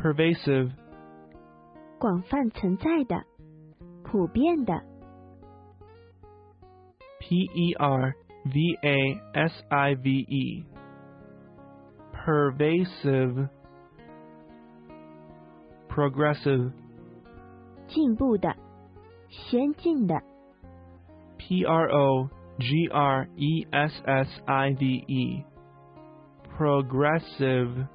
pervasive, 广泛存在的，普遍的， pervasive, pervasive, progressive, 进步的，先进的， progressive, progressive,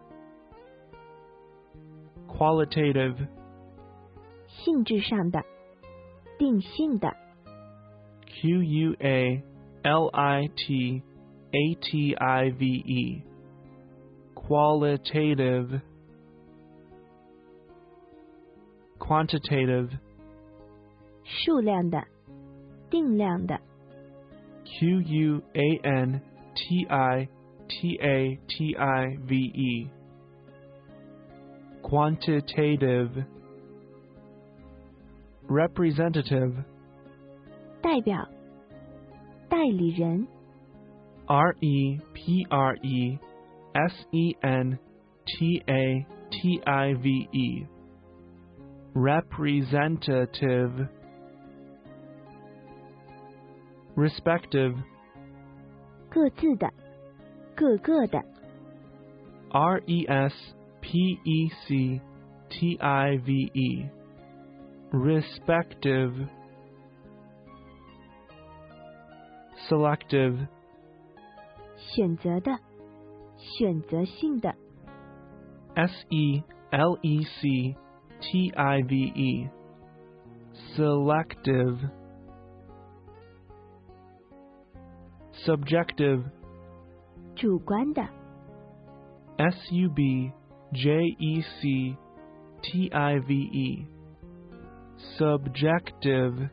qualitative, 性质上的，定性的， qualitative, qualitative, quantitative, 数量的，定量的， quantitative, quantitative, representative, 代表，代理人， representative, representative, respective, 各自的，各个的， respective, respective, selective, 选择的，选择性的， selective, selective, subjective, 主观的， subjective, subjective,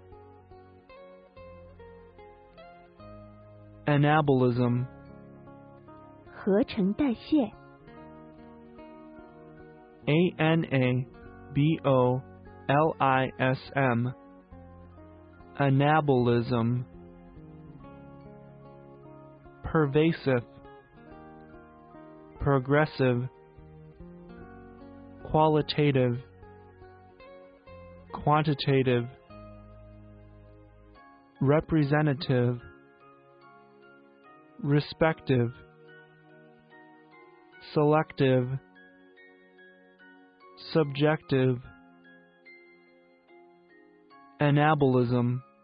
anabolism, 合成代谢， anabolism, anabolism, pervasive, progressive, qualitative, quantitative, representative, respective, selective, subjective, anabolism.